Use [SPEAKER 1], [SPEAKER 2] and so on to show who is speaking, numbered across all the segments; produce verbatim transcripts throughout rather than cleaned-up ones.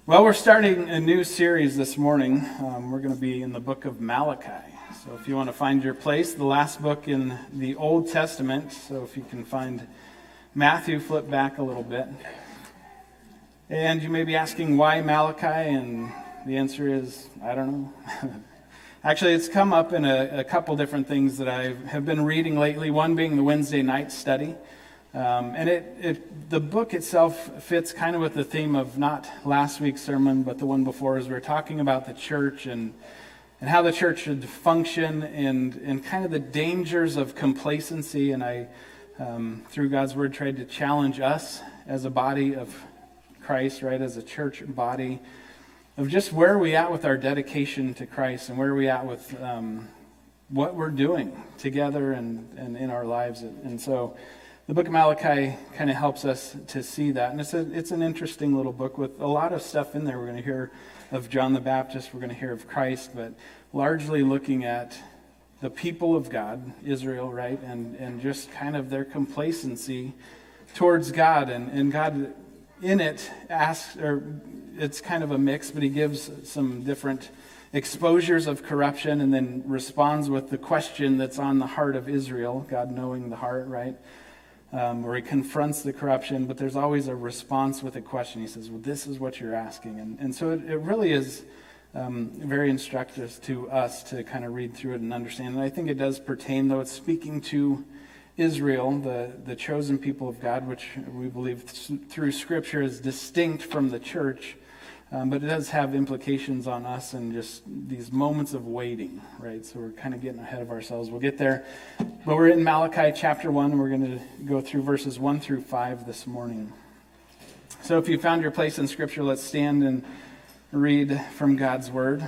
[SPEAKER 1] Well, we're starting a new series this morning. Um, we're going to be in the book of Malachi. So if you want to find your place, the last book in the Old Testament. So if you can find Matthew, flip back a little bit. And you may be asking why Malachi, and the answer is, I don't know. Actually, it's come up in a, a couple different things that I have been reading lately, one being the Wednesday night study. Um, and it, it, the book itself fits kind of with the theme of not last week's sermon, but the one before, as we were talking about the church and and how the church should function and, and kind of the dangers of complacency. And I, um, through God's word, tried to challenge us as a body of Christ, right, as a church body, of just where are we at with our dedication to Christ and where are we at with um, what we're doing together and, and in our lives. And so the book of Malachi kind of helps us to see that. And it's a, it's an interesting little book with a lot of stuff in there. We're going to hear of John the Baptist. We're going to hear of Christ, but largely looking at the people of God, Israel, right? And and just kind of their complacency towards God. And, and God in it asks, or it's kind of a mix, but he gives some different exposures of corruption and then responds with the question that's on the heart of Israel, God knowing the heart, right? Um, where he confronts the corruption, but there's always a response with a question. He says, well, this is what you're asking. And, and so it, it really is um, very instructive to us to kind of read through it and understand. And I think it does pertain, though it's speaking to Israel, the, the chosen people of God, which we believe th- through Scripture is distinct from the church. Um, but it does have implications on us and just these moments of waiting, right? So we're kind of getting ahead of ourselves. We'll get there. But we're in Malachi chapter one. We're going to go through verses one through five this morning. So if you found your place in Scripture, let's stand and read from God's Word.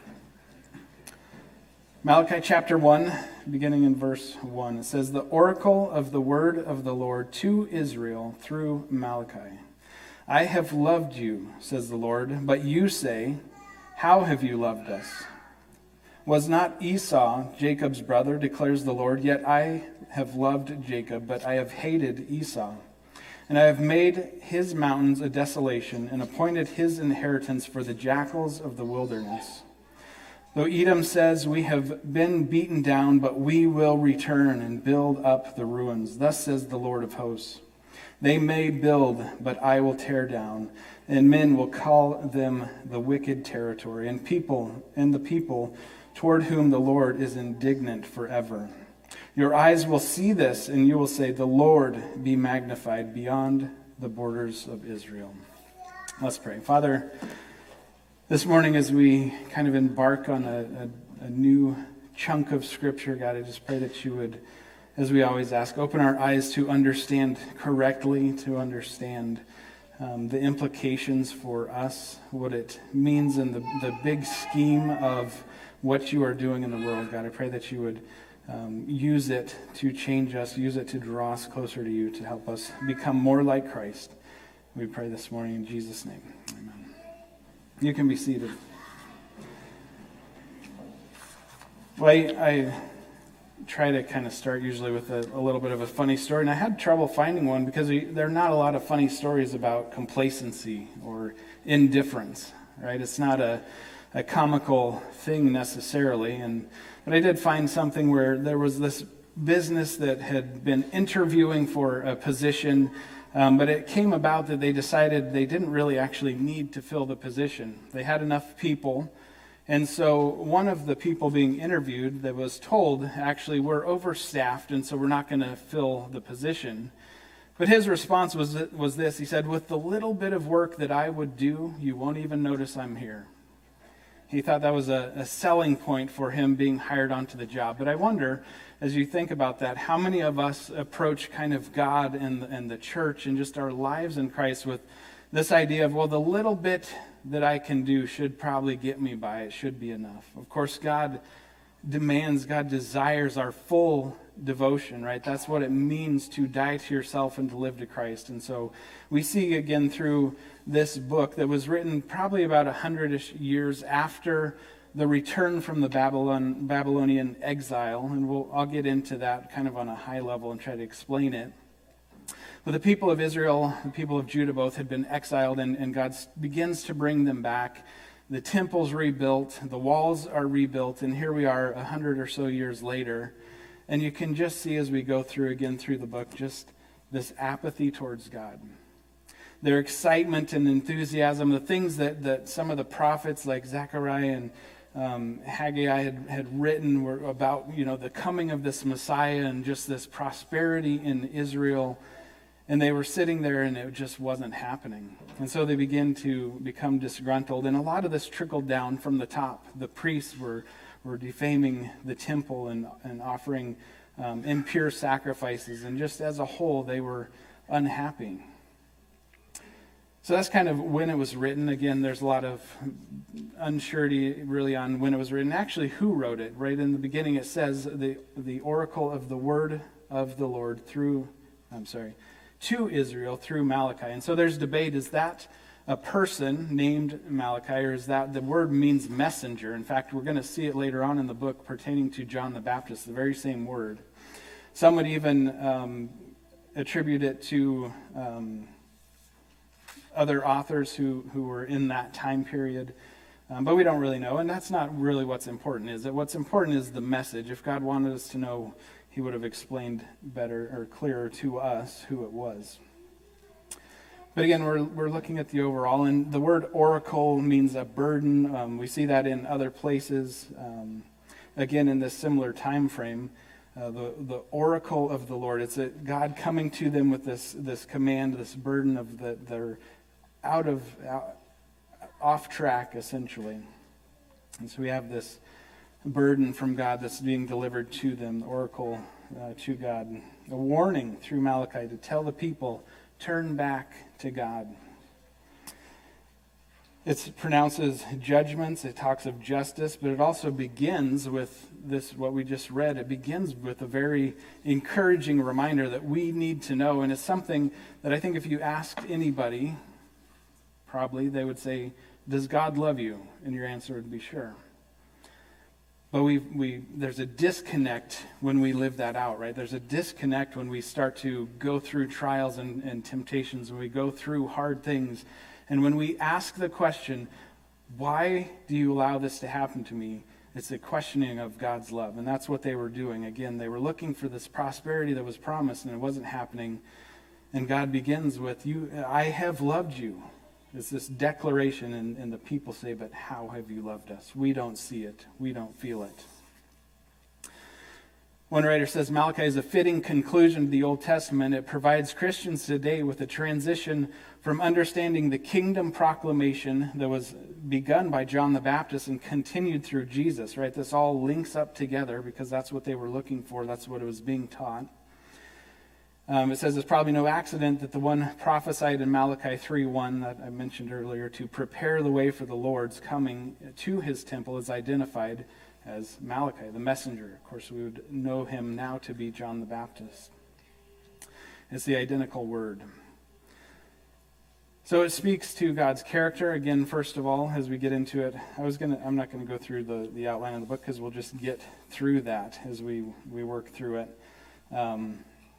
[SPEAKER 1] Malachi chapter one, beginning in verse one. It says, "The oracle of the word of the Lord to Israel through Malachi. I have loved you, says the Lord, but you say, how have you loved us? Was not Esau Jacob's brother, declares the Lord, yet I have loved Jacob, but I have hated Esau. And I have made his mountains a desolation and appointed his inheritance for the jackals of the wilderness. Though Edom says, we have been beaten down, but we will return and build up the ruins. Thus says the Lord of hosts. They may build, but I will tear down, and men will call them the wicked territory, and people and the people toward whom the Lord is indignant forever. Your eyes will see this, and you will say, the Lord be magnified beyond the borders of Israel." Let's pray. Father, this morning as we kind of embark on a, a, a new chunk of Scripture, God, I just pray that you would, as we always ask, open our eyes to understand correctly, to understand um, the implications for us, what it means in the, the big scheme of what you are doing in the world. God, I pray that you would um, use it to change us, use it to draw us closer to you, to help us become more like Christ. We pray this morning in Jesus' name. Amen. You can be seated. Well, I... I try to kind of start usually with a, a little bit of a funny story. And I had trouble finding one because we, there are not a lot of funny stories about complacency or indifference, right? It's not a, a comical thing necessarily. And but I did find something where there was this business that had been interviewing for a position, um, but it came about that they decided they didn't really actually need to fill the position. They had enough people. And so one of the people being interviewed that was told, actually, we're overstaffed, and so we're not going to fill the position. But his response was was this. He said, with the little bit of work that I would do, you won't even notice I'm here. He thought that was a, a selling point for him being hired onto the job. But I wonder, as you think about that, how many of us approach kind of God and, and the church and just our lives in Christ with this idea of, well, the little bit that I can do should probably get me by. It should be enough. Of course, God demands, God desires our full devotion, right? That's what it means to die to yourself and to live to Christ. And so we see again through this book that was written probably about a hundred-ish years after the return from the Babylon Babylonian exile. And we'll I'll get into that kind of on a high level and try to explain it. But the people of Israel, the people of Judah both had been exiled, and, and God begins to bring them back. The temple's rebuilt, the walls are rebuilt, and here we are a hundred or so years later. And you can just see as we go through again through the book, just this apathy towards God. Their excitement and enthusiasm, the things that, that some of the prophets like Zechariah and um, Haggai had, had written were about, you know, the coming of this Messiah and just this prosperity in Israel. And they were sitting there and it just wasn't happening. And so they began to become disgruntled. And a lot of this trickled down from the top. The priests were, were defaming the temple and, and offering um, impure sacrifices. And just as a whole, they were unhappy. So that's kind of when it was written. Again, there's a lot of unsurety really on when it was written. Actually, who wrote it? Right in the beginning it says the, the oracle of the word of the Lord through, I'm sorry, to Israel through Malachi. And so there's debate, is that a person named Malachi, or is that the word means messenger? In fact, we're going to see it later on in the book pertaining to John the Baptist, the very same word. Some would even um, attribute it to um, other authors who, who were in that time period. Um, but we don't really know, and that's not really what's important, is it? What's important is the message. If God wanted us to know, he would have explained better or clearer to us who it was. But again, we're we're looking at the overall, and the word oracle means a burden. Um, we see that in other places. Um, again, in this similar time frame, uh, the the oracle of the Lord. It's a, God coming to them with this this command, this burden of that they're out of out, off track essentially, and so we have this burden from God that's being delivered to them, the oracle uh, to God. A warning through Malachi to tell the people, turn back to God. It pronounces judgments, it talks of justice, but it also begins with this, what we just read. It begins with a very encouraging reminder that we need to know, and it's something that I think if you asked anybody, probably they would say, does God love you? And your answer would be sure. But we we there's a disconnect when we live that out, right? There's a disconnect when we start to go through trials and, and temptations, when we go through hard things. And when we ask the question, why do you allow this to happen to me? It's a questioning of God's love. And that's what they were doing. Again, they were looking for this prosperity that was promised and it wasn't happening. And God begins with, "You, I have loved you." It's this declaration, and, and the people say, but how have you loved us? We don't see it. We don't feel it. One writer says, Malachi is a fitting conclusion to the Old Testament. It provides Christians today with a transition from understanding the kingdom proclamation that was begun by John the Baptist and continued through Jesus, right? This all links up together because that's what they were looking for. That's what it was being taught. Um, it says it's probably no accident that the one prophesied in Malachi three one that I mentioned earlier, to prepare the way for the Lord's coming to his temple, is identified as Malachi, the messenger. Of course, we would know him now to be John the Baptist. It's the identical word. So it speaks to God's character. Again, first of all, as we get into it, I was gonna I'm not going to go through the, the outline of the book because we'll just get through that as we, we work through it. Um,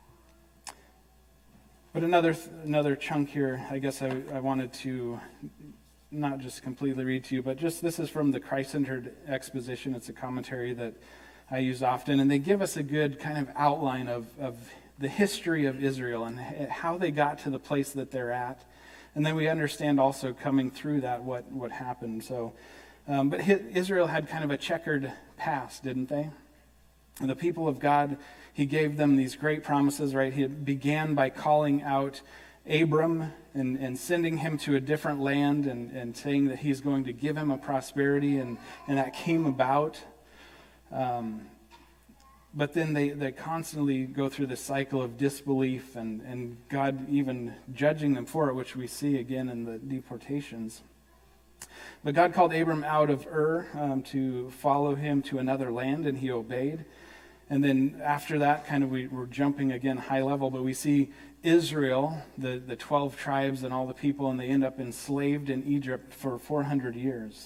[SPEAKER 1] But another another chunk here, I guess I, I wanted to not just completely read to you, but just this is from the Christ-Centered Exposition. It's a commentary that I use often, and they give us a good kind of outline of, of the history of Israel and how they got to the place that they're at. And then we understand also coming through that what, what happened. So, um, but Israel had kind of a checkered past, didn't they? And the people of God, he gave them these great promises, right? He began by calling out Abram and, and sending him to a different land and, and saying that he's going to give him a prosperity, and, and that came about. Um, but then they, they constantly go through the cycle of disbelief and, and God even judging them for it, which we see again in the deportations. But God called Abram out of Ur um, to follow him to another land, and he obeyed. And then after that, kind of we, we're jumping again high level, but we see Israel, the, the twelve tribes and all the people, and they end up enslaved in Egypt for four hundred years.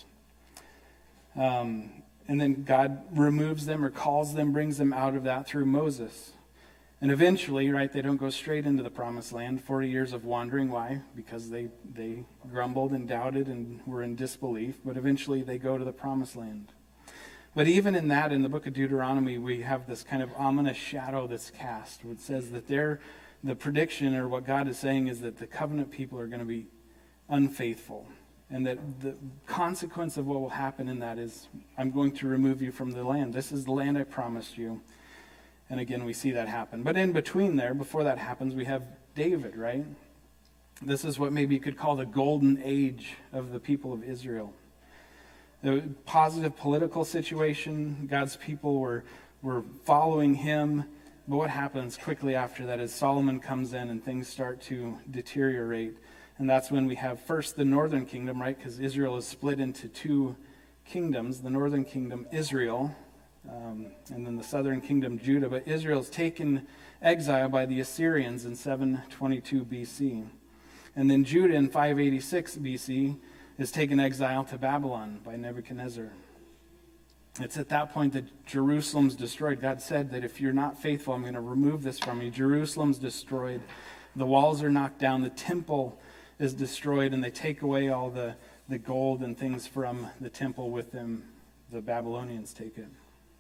[SPEAKER 1] Um, and then God removes them or calls them, brings them out of that through Moses. And eventually, right, they don't go straight into the promised land. forty years of wandering. Why? Because they, they grumbled and doubted and were in disbelief. But eventually they go to the promised land. But even in that, in the book of Deuteronomy, we have this kind of ominous shadow that's cast. Where it says that they're, the prediction, or what God is saying, is that the covenant people are going to be unfaithful. And that the consequence of what will happen in that is, I'm going to remove you from the land. This is the land I promised you. And again, we see that happen. But in between there, before that happens, we have David, right? This is what maybe you could call the golden age of the people of Israel. The positive political situation, God's people were, were following him. But what happens quickly after that is Solomon comes in and things start to deteriorate. And that's when we have first the northern kingdom, right? Because Israel is split into two kingdoms. The northern kingdom, Israel, Um, and then the southern kingdom, Judah. But Israel is taken exile by the Assyrians in seven twenty-two B C. And then Judah in five eighty-six B C is taken exile to Babylon by Nebuchadnezzar. It's at that point that Jerusalem's destroyed. God said that if you're not faithful, I'm going to remove this from you. Jerusalem's destroyed. The walls are knocked down. The temple is destroyed, and they take away all the, the gold and things from the temple with them. The Babylonians take it.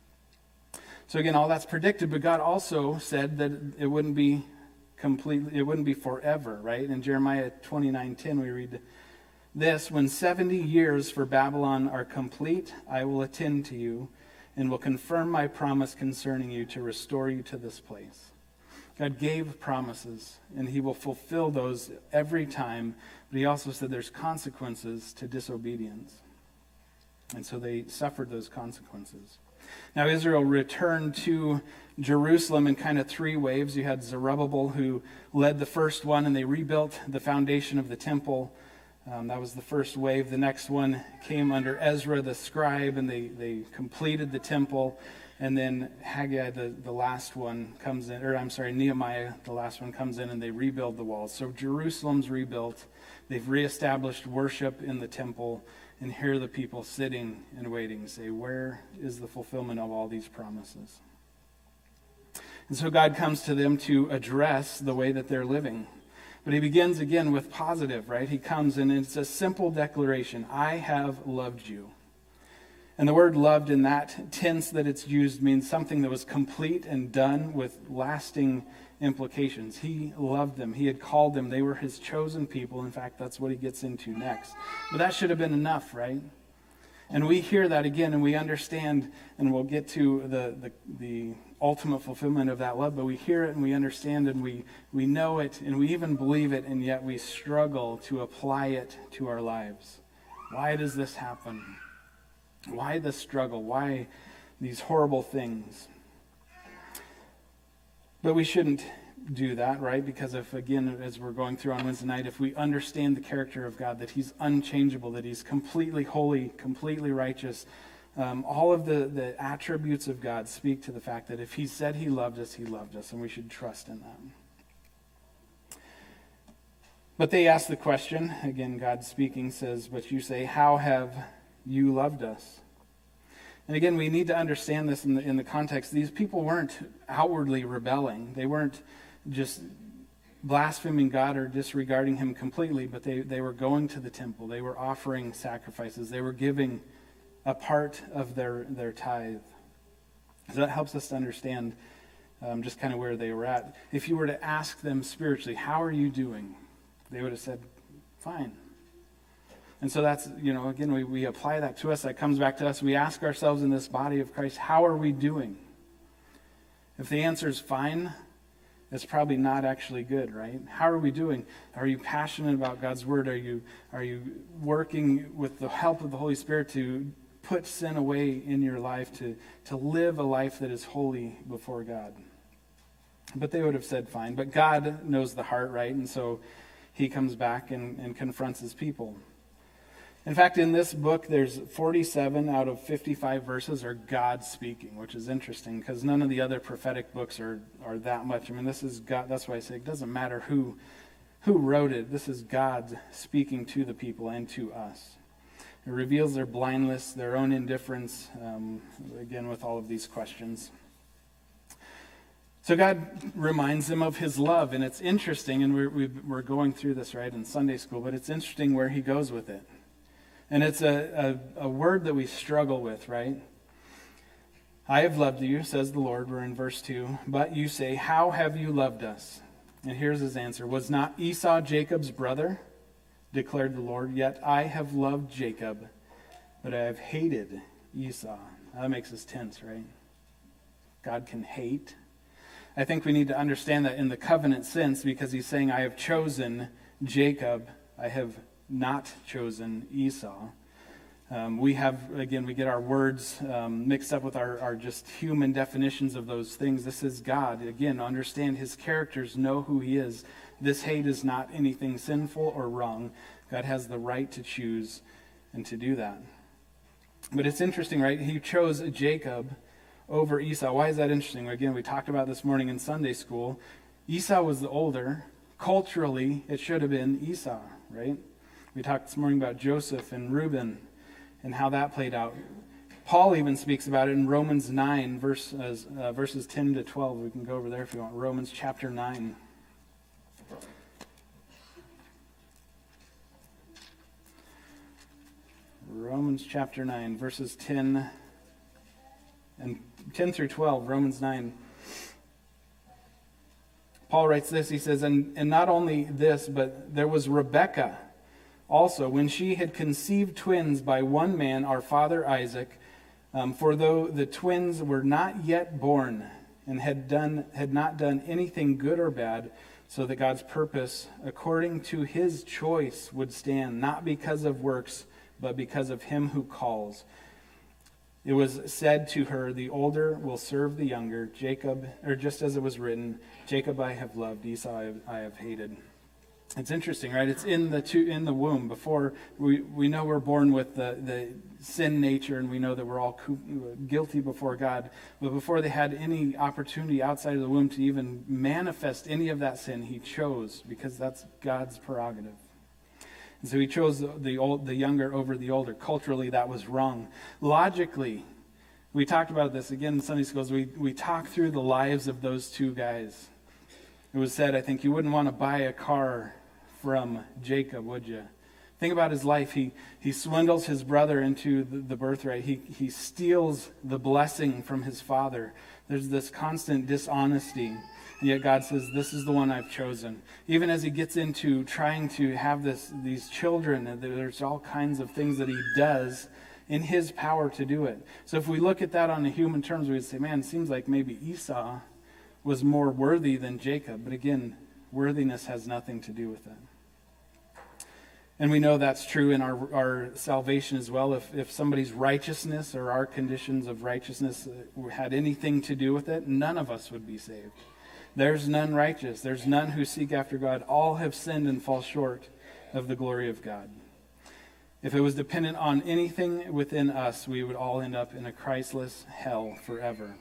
[SPEAKER 1] So again, all that's predicted, but God also said that it wouldn't be completely, it wouldn't be forever, right? In Jeremiah twenty-nine ten, we read this: when seventy years for Babylon are complete, I will attend to you and will confirm my promise concerning you to restore you to this place. God gave promises, and he will fulfill those every time, but he also said there's consequences to disobedience. And so they suffered those consequences. Now Israel returned to Jerusalem in kind of three waves. You had Zerubbabel, who led the first one, and they rebuilt the foundation of the temple. Um, that was the first wave. The next one came under Ezra the scribe, and they, they completed the temple. And then Haggai, the, the last one, comes in, or I'm sorry, Nehemiah, the last one, comes in, and they rebuild the walls. So Jerusalem's rebuilt. They've reestablished worship in the temple. And here are the people sitting and waiting, say, where is the fulfillment of all these promises? And so God comes to them to address the way that they're living. But he begins again with positive, right? He comes and it's a simple declaration. I have loved you. And the word loved in that tense that it's used means something that was complete and done with lasting implications. He loved them. He had called them. They were his chosen people. In fact, that's what he gets into next. But that should have been enough, right? And we hear that again, and we understand, and we'll get to the, the, the ultimate fulfillment of that love, but we hear it and we understand and we, we know it and we even believe it, and yet we struggle to apply it to our lives. Why does this happen? Why the struggle? Why these horrible things? But we shouldn't do that, right? Because if, again, as we're going through on Wednesday night, if we understand the character of God, that he's unchangeable, that he's completely holy, completely righteous, um, all of the, the attributes of God speak to the fact that if he said he loved us, he loved us, and we should trust in that. But they ask the question, again, God speaking says, but you say, how have you loved us? And again, we need to understand this in the, in the context. These people weren't outwardly rebelling. They weren't just blaspheming God or disregarding him completely, but they, they were going to the temple. They were offering sacrifices. They were giving a part of their, their tithe. So that helps us to understand um, just kind of where they were at. If you were to ask them spiritually, how are you doing? They would have said, fine. And so that's, you know, again, we, we apply that to us. That comes back to us. We ask ourselves in this body of Christ, how are we doing? If the answer is fine, it's probably not actually good, right? How are we doing? Are you passionate about God's word? Are you, are you working with the help of the Holy Spirit to put sin away in your life, to, to live a life that is holy before God? But they would have said fine. But God knows the heart, right? And so he comes back and, and confronts his people. In fact, in this book, there's forty-seven out of fifty-five verses are God speaking, which is interesting because none of the other prophetic books are, are that much. I mean, this is God. That's why I say it doesn't matter who, who wrote it. This is God speaking to the people and to us. It reveals their blindness, their own indifference, um, again, with all of these questions. So God reminds them of his love, and it's interesting, and we're, we're going through this, right, in Sunday school, but it's interesting where he goes with it. And it's a, a, a word that we struggle with, right? I have loved you, says the Lord. We're in verse two. But you say, how have you loved us? And here's his answer. Was not Esau Jacob's brother? Declared the Lord. Yet I have loved Jacob, but I have hated Esau. That makes us tense, right? God can hate. I think we need to understand that in the covenant sense, because he's saying, I have chosen Jacob. I have not chosen Esau. Um, we have, again, we get our words um, mixed up with our, our just human definitions of those things. This is God. Again, understand his characters, know who he is. This hate is not anything sinful or wrong. God has the right to choose and to do that. But it's interesting, right? He chose Jacob over Esau. Why is that interesting? Again, we talked about this morning in Sunday school. Esau was the older. Culturally, it should have been Esau, right? We talked this morning about Joseph and Reuben and how that played out. Paul even speaks about it in Romans nine, verse, uh, verses ten to twelve. We can go over there if you want. Romans chapter nine. Romans chapter nine, verses ten and ten through twelve, Romans nine. Paul writes this, he says, and, and not only this, but there was Rebekah also, when she had conceived twins by one man, our father Isaac, um, for though the twins were not yet born and had done had not done anything good or bad, so that God's purpose, according to his choice, would stand, not because of works, but because of him who calls. It was said to her, the older will serve the younger. Jacob, or just as it was written, Jacob I have loved, Esau I have, I have hated. It's interesting, right? It's in the two, in the womb. Before we, we know we're born with the, the sin nature, and we know that we're all guilty before God. But before they had any opportunity outside of the womb to even manifest any of that sin, he chose, because that's God's prerogative. And so he chose the, the old, the younger over the older. Culturally, that was wrong. Logically, we talked about this again in Sunday schools. We we talked through the lives of those two guys. It was said, I think, you wouldn't want to buy a car from Jacob, would you? Think about his life. He he swindles his brother into the, the birthright. He he steals the blessing from his father. There's this constant dishonesty. And yet God says, this is the one I've chosen. Even as he gets into trying to have this these children, there's all kinds of things that he does in his power to do it. So if we look at that on the human terms, we would say, man, it seems like maybe Esau was more worthy than Jacob. But again, worthiness has nothing to do with it. And we know that's true in our, our salvation as well. If, if somebody's righteousness or our conditions of righteousness had anything to do with it, none of us would be saved. There's none righteous. There's none who seek after God. All have sinned and fall short of the glory of God. If it was dependent on anything within us, we would all end up in a Christless hell forever.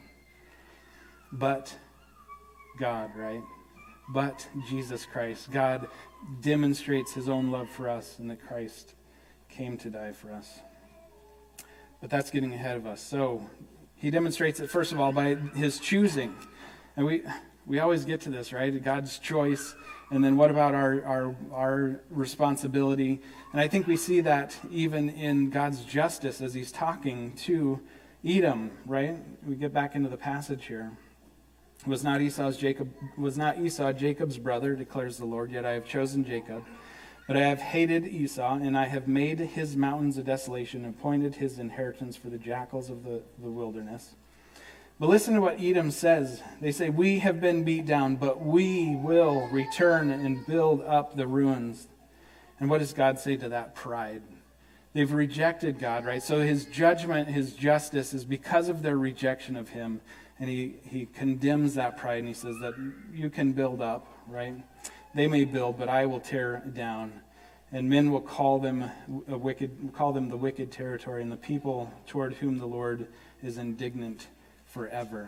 [SPEAKER 1] But God, right? But Jesus Christ. God demonstrates his own love for us, and that Christ came to die for us. But that's getting ahead of us. So he demonstrates it, first of all, by his choosing. And we... We always get to this, right? God's choice, and then what about our, our our responsibility? And I think we see that even in God's justice as he's talking to Edom, right? We get back into the passage here. Was not Esau's Jacob was not Esau Jacob's brother, declares the Lord, yet I have chosen Jacob. But I have hated Esau, and I have made his mountains a desolation, and appointed his inheritance for the jackals of the, the wilderness. But listen to what Edom says. They say, we have been beat down, but we will return and build up the ruins. And what does God say to that pride? They've rejected God, right? So his judgment, his justice is because of their rejection of him. And he, he condemns that pride, and he says that you can build up, right? They may build, but I will tear down. And men will call them a wicked, call them the wicked territory, and the people toward whom the Lord is indignant forever.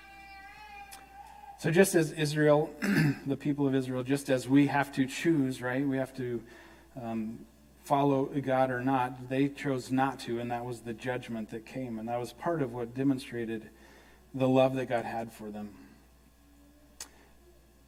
[SPEAKER 1] So just as Israel, the people of Israel, just as we have to choose, right? We have to um, follow God or not. They chose not to, and that was the judgment that came. And that was part of what demonstrated the love that God had for them.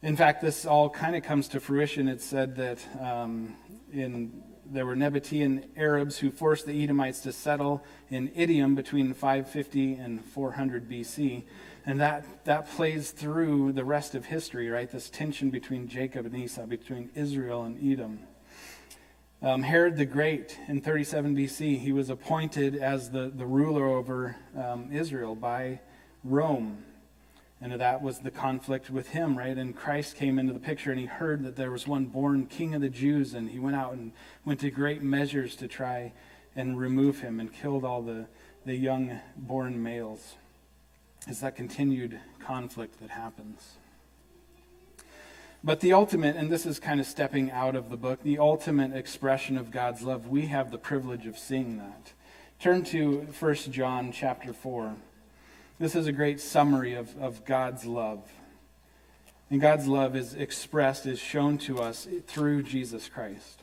[SPEAKER 1] In fact, this all kind of comes to fruition. It's said that um, in there were Nabatean Arabs who forced the Edomites to settle in Idiom between five fifty and four hundred B C. And that, that plays through the rest of history, right? This tension between Jacob and Esau, between Israel and Edom. Um, Herod the Great in thirty-seven B C, he was appointed as the, the ruler over um, Israel by Rome. And that was the conflict with him, right? And Christ came into the picture, and he heard that there was one born king of the Jews, and he went out and went to great measures to try and remove him, and killed all the, the young born males. It's that continued conflict that happens. But the ultimate, and this is kind of stepping out of the book, the ultimate expression of God's love, we have the privilege of seeing that. Turn to First John chapter four. This is a great summary of, of God's love. And God's love is expressed, is shown to us through Jesus Christ.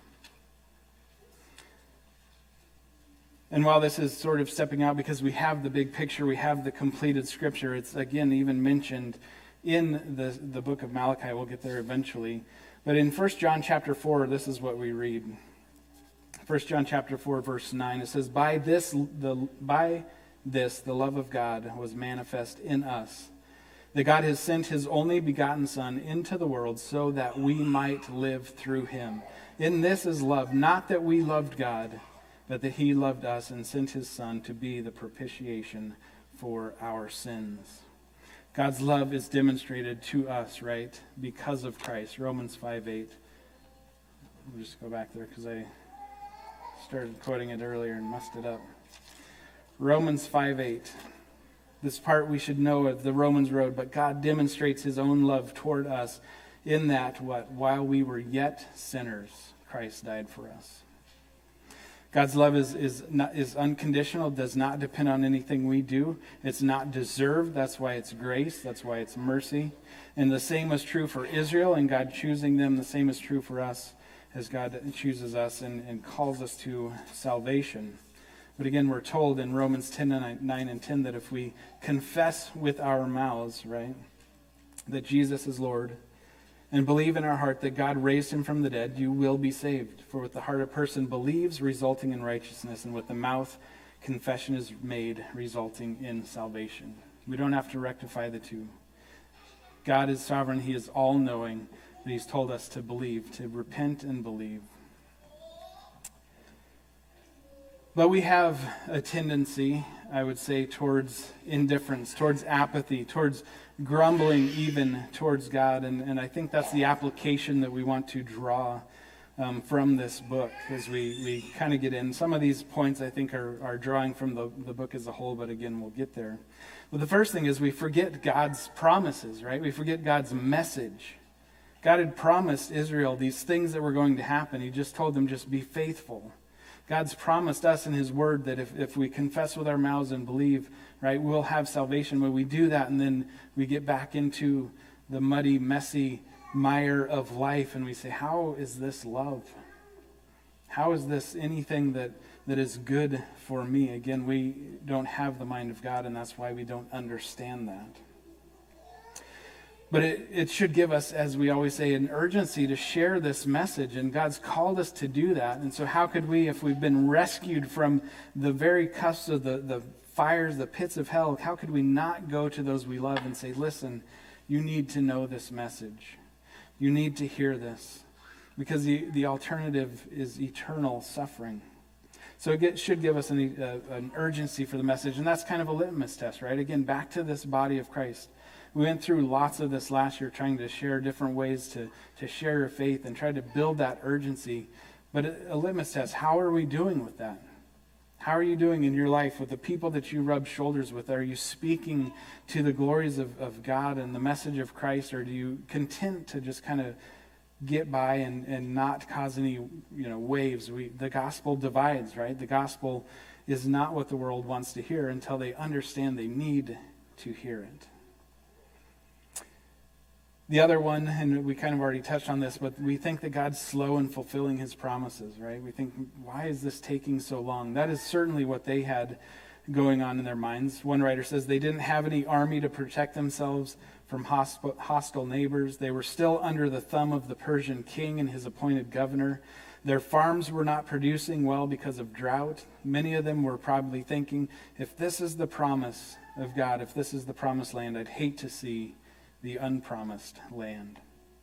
[SPEAKER 1] And while this is sort of stepping out because we have the big picture, we have the completed scripture, it's again even mentioned in the, the book of Malachi. We'll get there eventually. But in First John chapter four, this is what we read. First John chapter four, verse nine, it says, By this the by this the love of God was manifest in us, that God has sent his only begotten Son into the world so that we might live through him. In this is love, not that we loved God, but that he loved us and sent his Son to be the propitiation for our sins. God's love is demonstrated to us, right, because of Christ. Romans five eight. We'll just go back there because I started quoting it earlier and messed it up. Romans five eight. This part we should know of the Romans road, but God demonstrates his own love toward us in that, what? While we were yet sinners, Christ died for us. God's love is is not, is unconditional, does not depend on anything we do. It's not deserved. That's why it's grace. That's why it's mercy. And the same is true for Israel and God choosing them. The same is true for us as God chooses us and, and calls us to salvation. But again, we're told in Romans ten, nine and ten that if we confess with our mouths, right, that Jesus is Lord, and believe in our heart that God raised him from the dead, you will be saved. For with the heart a person believes, resulting in righteousness, and with the mouth confession is made, resulting in salvation. We don't have to rectify the two. God is sovereign. He is all-knowing, but he's told us to believe, to repent and believe. But we have a tendency, I would say, towards indifference, towards apathy, towards grumbling even towards God. And, and I think that's the application that we want to draw um, from this book as we, we kind of get in. Some of these points I think are, are drawing from the, the book as a whole, but again, we'll get there. Well, the first thing is we forget God's promises, right? We forget God's message. God had promised Israel these things that were going to happen. He just told them, just be faithful. God's promised us in his word that if, if we confess with our mouths and believe, right, we'll have salvation. When we do that and then we get back into the muddy, messy mire of life and we say, how is this love? How is this anything that, that is good for me? Again, we don't have the mind of God, and that's why we don't understand that. But it, it should give us, as we always say, an urgency to share this message. And God's called us to do that. And so how could we, if we've been rescued from the very cusps of the, the fires, the pits of hell, how could we not go to those we love and say, listen, you need to know this message. You need to hear this. Because the, the alternative is eternal suffering. So it get, should give us an, uh, an urgency for the message. And that's kind of a litmus test, right? Again, back to this body of Christ. We went through lots of this last year trying to share different ways to, to share your faith and try to build that urgency. But a, a litmus test, how are we doing with that? How are you doing in your life with the people that you rub shoulders with? Are you speaking to the glories of, of God and the message of Christ? Or do you content to just kind of get by and, and not cause any you know waves? We, the gospel divides, right? The gospel is not what the world wants to hear until they understand they need to hear it. The other one, and we kind of already touched on this, but we think that God's slow in fulfilling his promises, right? We think, why is this taking so long? That is certainly what they had going on in their minds. One writer says they didn't have any army to protect themselves from hosp- hostile neighbors. They were still under the thumb of the Persian king and his appointed governor. Their farms were not producing well because of drought. Many of them were probably thinking, if this is the promise of God, if this is the promised land, I'd hate to see the unpromised land.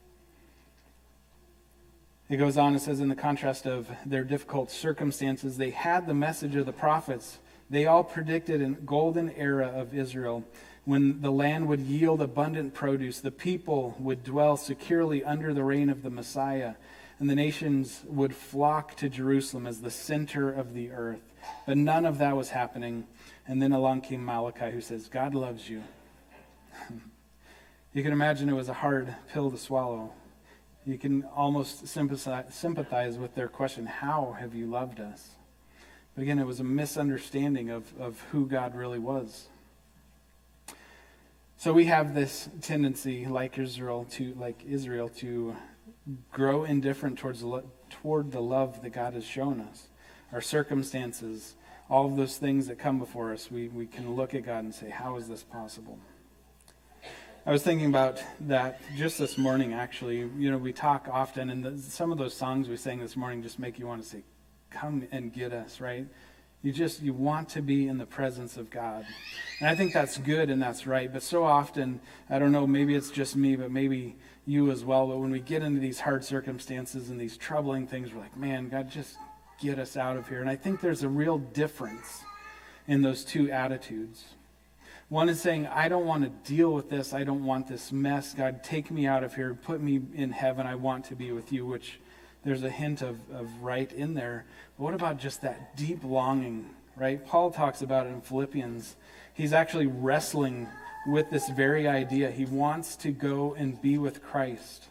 [SPEAKER 1] It goes on, it says, in the contrast of their difficult circumstances, they had the message of the prophets. They all predicted a golden era of Israel when the land would yield abundant produce, the people would dwell securely under the reign of the Messiah, and the nations would flock to Jerusalem as the center of the earth. But none of that was happening. And then along came Malachi, who says, God loves you. You can imagine it was a hard pill to swallow. You can almost sympathize, sympathize with their question, how have you loved us? But again, it was a misunderstanding of, of who God really was. So we have this tendency, like Israel, to like Israel, to grow indifferent towards toward the love that God has shown us. Our circumstances, all of those things that come before us, we, we can look at God and say, how is this possible? I was thinking about that just this morning, actually. You know, we talk often, and the, some of those songs we sang this morning just make you want to say, come and get us, right? You just, you want to be in the presence of God. And I think that's good and that's right. But so often, I don't know, maybe it's just me, but maybe you as well. But when we get into these hard circumstances and these troubling things, we're like, man, God, just get us out of here. And I think there's a real difference in those two attitudes. One is saying, I don't want to deal with this. I don't want this mess. God, take me out of here. Put me in heaven. I want to be with you, which there's a hint of, of right in there. But what about just that deep longing, right? Paul talks about it in Philippians. He's actually wrestling with this very idea. He wants to go and be with Christ.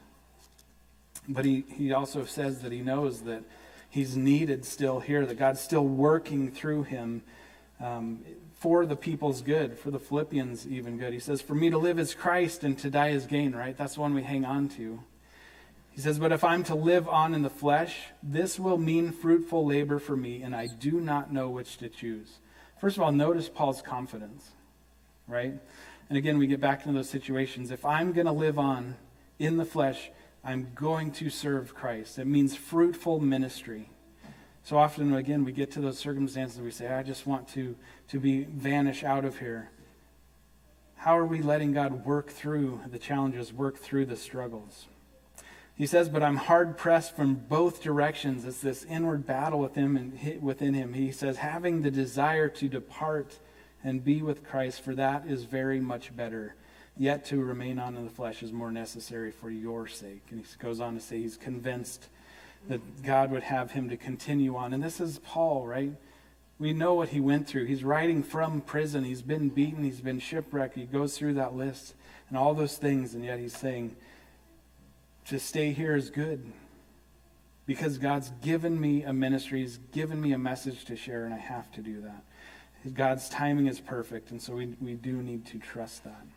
[SPEAKER 1] But he, he also says that he knows that he's needed still here, that God's still working through him um, for the people's good, for the Philippians even good. He says, for me to live is Christ and to die is gain, right? That's the one we hang on to. He says, but if I'm to live on in the flesh, this will mean fruitful labor for me, and I do not know which to choose. First of all, notice Paul's confidence, right? And again, we get back into those situations. If I'm going to live on in the flesh, I'm going to serve Christ. It means fruitful ministry. So often, again, we get to those circumstances we say, I just want to, to be vanish out of here. How are we letting God work through the challenges, work through the struggles? He says, but I'm hard-pressed from both directions. It's this inward battle within him, and within him. He says, having the desire to depart and be with Christ, for that is very much better. Yet to remain on in the flesh is more necessary for your sake. And he goes on to say he's convinced that God would have him to continue on. And this is Paul, right? We know what he went through. He's writing from prison. He's been beaten. He's been shipwrecked. He goes through that list and all those things. And yet he's saying, to stay here is good because God's given me a ministry. He's given me a message to share, and I have to do that. God's timing is perfect, and so we, we do need to trust that.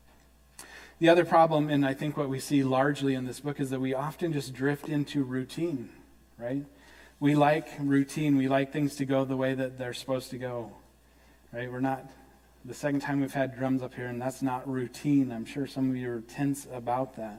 [SPEAKER 1] The other problem, and I think what we see largely in this book, is that we often just drift into routine, right? We like routine. We like things to go the way that they're supposed to go, right? We're not, the second time we've had drums up here, and that's not routine. I'm sure some of you are tense about that.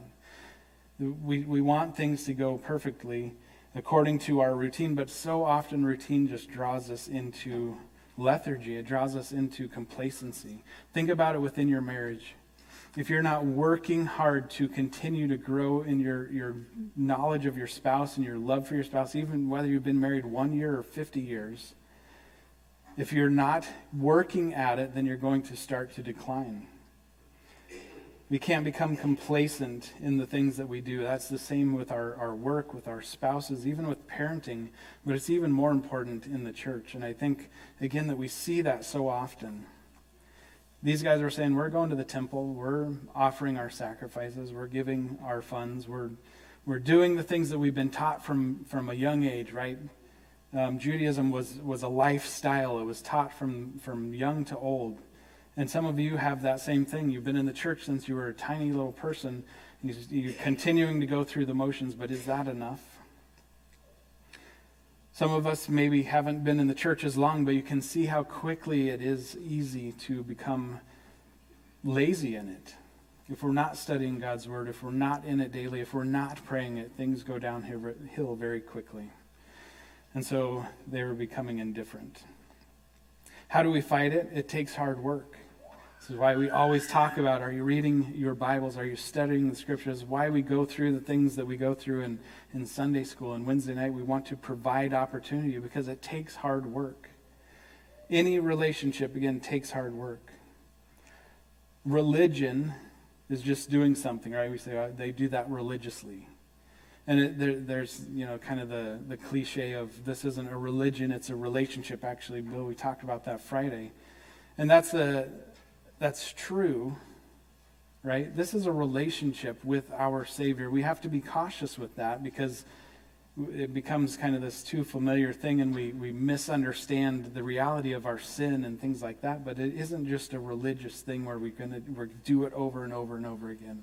[SPEAKER 1] We we want things to go perfectly according to our routine, but so often routine just draws us into lethargy. It draws us into complacency. Think about it within your marriage. If you're not working hard to continue to grow in your, your knowledge of your spouse and your love for your spouse, even whether you've been married one year or fifty years, if you're not working at it, then you're going to start to decline. We can't become complacent in the things that we do. That's the same with our, our work, with our spouses, even with parenting, but it's even more important in the church. And I think, again, that we see that so often. These guys are saying, we're going to the temple, we're offering our sacrifices, we're giving our funds, we're we're doing the things that we've been taught from, from a young age, right? Um, Judaism was, was a lifestyle. It was taught from, from young to old. And some of you have that same thing. You've been in the church since you were a tiny little person. You're continuing to go through the motions, but is that enough? Some of us maybe haven't been in the church as long, but you can see how quickly it is easy to become lazy in it. If we're not studying God's word, if we're not in it daily, if we're not praying it, things go downhill very quickly. And so they were becoming indifferent. How do we fight it? It takes hard work. This is why we always talk about, are you reading your Bibles? Are you studying the scriptures? Why we go through the things that we go through in, in Sunday school and Wednesday night. We want to provide opportunity because it takes hard work. Any relationship, again, takes hard work. Religion is just doing something, right? We say, oh, they do that religiously. And it, there, there's, you know, kind of the, the cliche of this isn't a religion, it's a relationship. Actually, Bill, we talked about that Friday. And that's a, that's true, right? This is a relationship with our Savior. We have to be cautious with that because it becomes kind of this too familiar thing, and we, we misunderstand the reality of our sin and things like that. But it isn't just a religious thing where we're going to we're do it over and over and over again.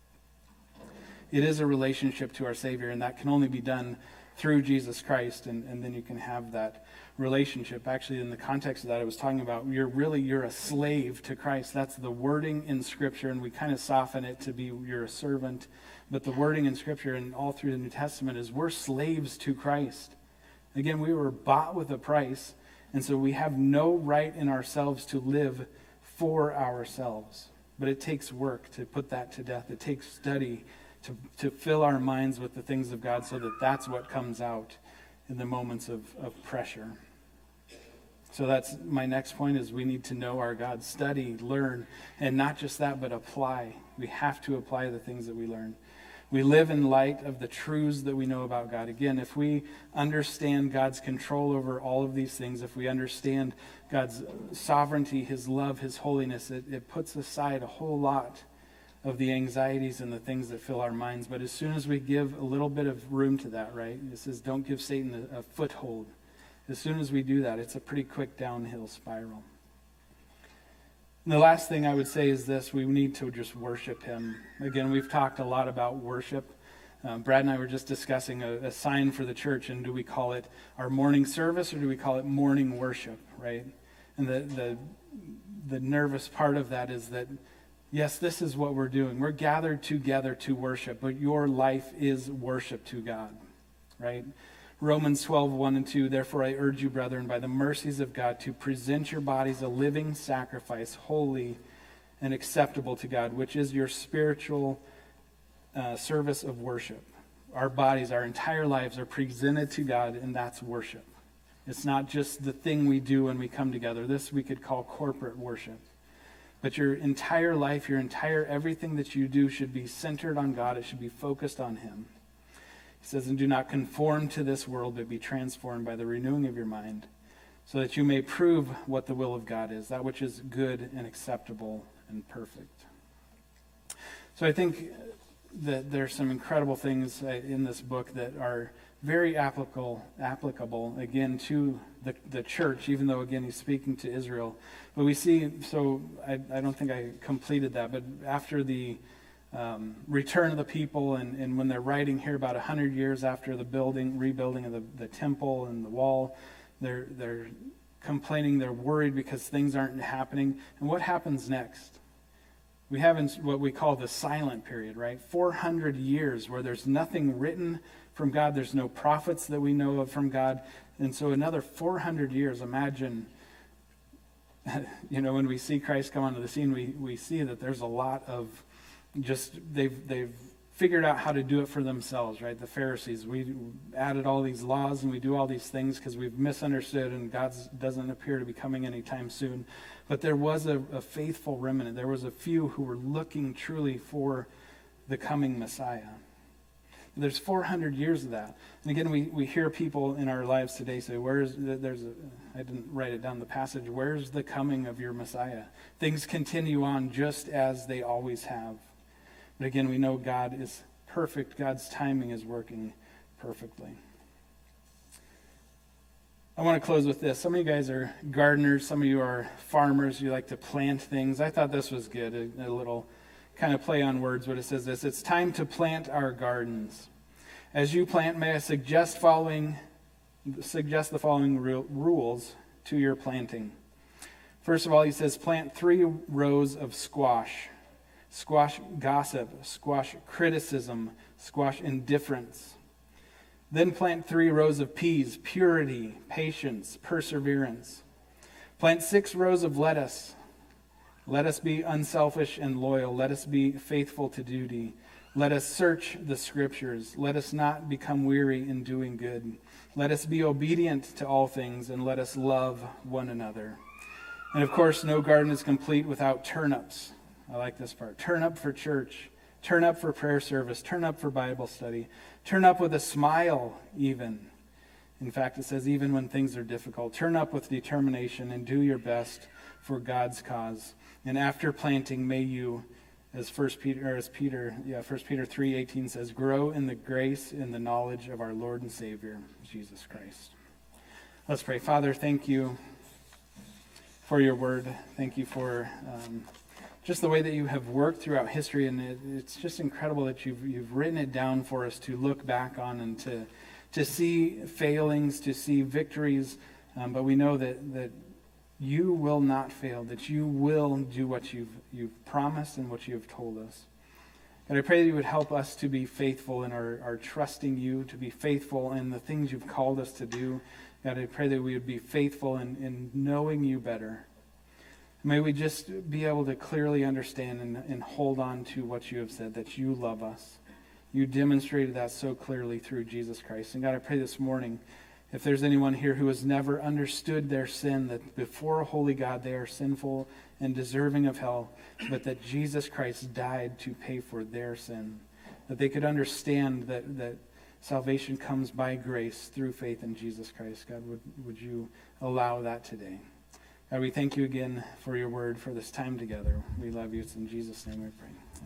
[SPEAKER 1] It is a relationship to our Savior, and that can only be done through Jesus Christ, and, and then you can have that relationship. Actually, in the context of that, I was talking about you're really, you're a slave to Christ. That's the wording in Scripture, and we kind of soften it to be you're a servant. But the wording in Scripture and all through the New Testament is we're slaves to Christ. Again, we were bought with a price, and so we have no right in ourselves to live for ourselves. But it takes work to put that to death. It takes study to, to fill our minds with the things of God so that that's what comes out in the moments of, of pressure. So that's my next point is we need to know our God, study, learn, and not just that, but apply. We have to apply the things that we learn. We live in light of the truths that we know about God. Again, if we understand God's control over all of these things, if we understand God's sovereignty, His love, His holiness, it, it puts aside a whole lot of the anxieties and the things that fill our minds. But as soon as we give a little bit of room to that, right? It says don't give Satan a, a foothold. As soon as we do that, it's a pretty quick downhill spiral. And the last thing I would say is this: we need to just worship Him. Again, we've talked a lot about worship. Um, Brad and I were just discussing a, a sign for the church, and do we call it our morning service or do we call it morning worship, right? And the the the nervous part of that is that, yes, this is what we're doing. We're gathered together to worship, but your life is worship to God, right? Romans twelve, one and two, therefore I urge you, brethren, by the mercies of God, to present your bodies a living sacrifice, holy and acceptable to God, which is your spiritual uh, service of worship. Our bodies, our entire lives are presented to God, and that's worship. It's not just the thing we do when we come together. This we could call corporate worship. But your entire life, your entire everything that you do should be centered on God. It should be focused on Him. He says, and do not conform to this world, but be transformed by the renewing of your mind, so that you may prove what the will of God is, that which is good and acceptable and perfect. So I think that there's some incredible things in this book that are very applicable, applicable again, to the, the church, even though, again, he's speaking to Israel. But we see, so I, I don't think I completed that, but after the Um, return of the people, and, and when they're writing here about a hundred years after the building, rebuilding of the, the temple and the wall, they're they're complaining, they're worried because things aren't happening. And what happens next? We have in what we call the silent period, right? four hundred years where there's nothing written from God, there's no prophets that we know of from God, and so another four hundred years. Imagine, you know, when we see Christ come onto the scene, we we see that there's a lot of Just they've they've figured out how to do it for themselves, right? The Pharisees, we added all these laws and we do all these things because we've misunderstood, and God doesn't appear to be coming anytime soon. But there was a, a faithful remnant. There was a few who were looking truly for the coming Messiah. There's four hundred years of that. And again, we, we hear people in our lives today say, where's, there's a, I didn't write it down the passage, where's the coming of your Messiah? Things continue on just as they always have. But again, we know God is perfect. God's timing is working perfectly. I want to close with this. Some of you guys are gardeners. Some of you are farmers. You like to plant things. I thought this was good, a, a little kind of play on words, but it says this: it's time to plant our gardens. As you plant, may I suggest following suggests the following ru- rules to your planting. First of all, he says plant three rows of squash. Squash gossip, squash criticism, squash indifference. Then plant three rows of peas, purity, patience, perseverance. Plant six rows of lettuce. Let us be unselfish and loyal. Let us be faithful to duty. Let us search the scriptures. Let us not become weary in doing good. Let us be obedient to all things, and let us love one another. And of course, no garden is complete without turnips. I like this part. Turn up for church. Turn up for prayer service. Turn up for Bible study. Turn up with a smile, even. In fact, it says even when things are difficult. Turn up with determination and do your best for God's cause. And after planting, may you, as First Peter, or as Peter, yeah, First Peter three eighteen says, grow in the grace and the knowledge of our Lord and Savior, Jesus Christ. Let's pray. Father, thank you for your word. Thank you for um, just the way that you have worked throughout history, and it, it's just incredible that you've you've written it down for us to look back on and to to see failings, to see victories. Um, but we know that that you will not fail, that you will do what you've you've promised and what you have told us. And I pray that you would help us to be faithful in our, our trusting you, to be faithful in the things you've called us to do. God, I pray that we would be faithful in, in knowing you better. May we just be able to clearly understand and, and hold on to what you have said, that you love us. You demonstrated that so clearly through Jesus Christ. And God, I pray this morning, if there's anyone here who has never understood their sin, that before a holy God they are sinful and deserving of hell, but that Jesus Christ died to pay for their sin, that they could understand that, that salvation comes by grace through faith in Jesus Christ. God, would, would you allow that today? God, we thank you again for your word, for this time together. We love you. It's in Jesus' name we pray.